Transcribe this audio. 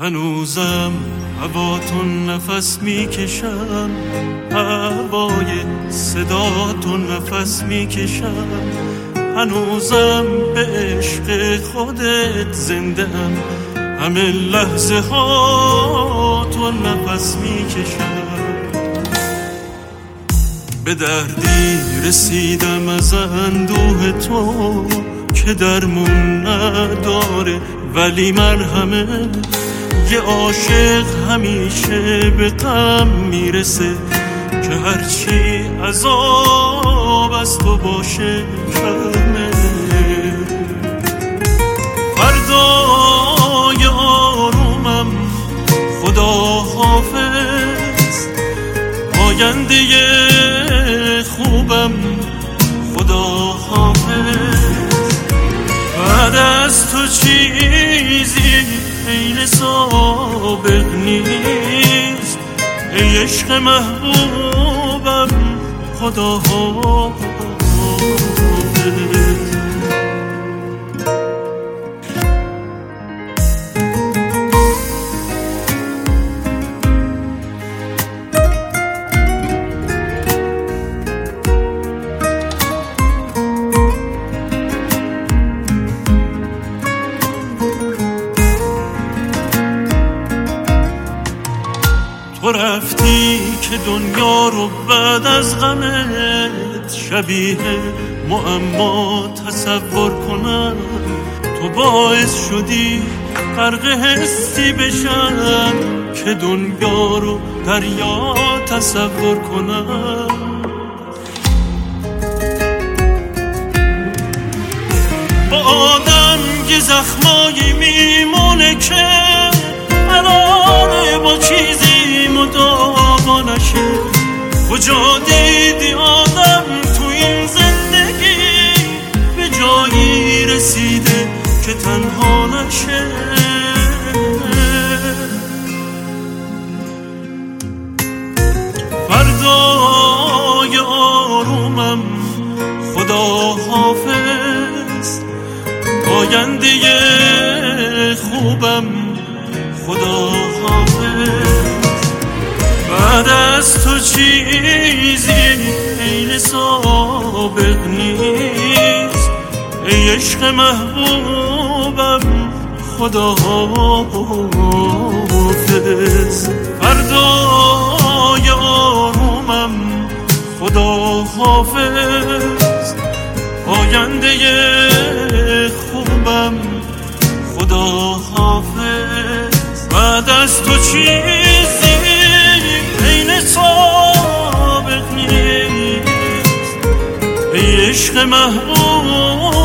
هنوزم هواتون نفس میکشم، هوای صداتون نفس میکشم، هنوزم به عشق خودت زنده‌ام، همه لحظه هاتون نفس میکشم. به دردی رسیدم از اندوه تو که درمون نداره ولی مرهمه. یه عاشق همیشه به غم میرسه که هرچی عذاب از تو باشه کمه. فردای آرومم خدا حافظ، آینده خوبم خدا حافظ. بعد از تو چیزی عین سابق نیست، ای عشق محبوبم خدا حافظ. تو رفتی که دنیا رو بعد از غمت شبیه معما تصور کنم. تو باعث شدی غرق حسی بشم که دنیا رو دریا تصور کنم. با آدم یه زخمایی میمونه که قراره با چیزی مداوا نشه. کجا دیدی آدم تو این زندگی به جایی رسیده که تنها نشه؟ فردای آرومم خدا حافظ، آینده خوبم خدا حافظ. بعد از تو چیزی عین سابق نیست، ای عشق محبوبم خدا حافظ. فردای آرومم خدا حافظ، آینده خوبم خدا حافظ. بعد از تو چیزی عین سابق نیست، ای عشق محبوب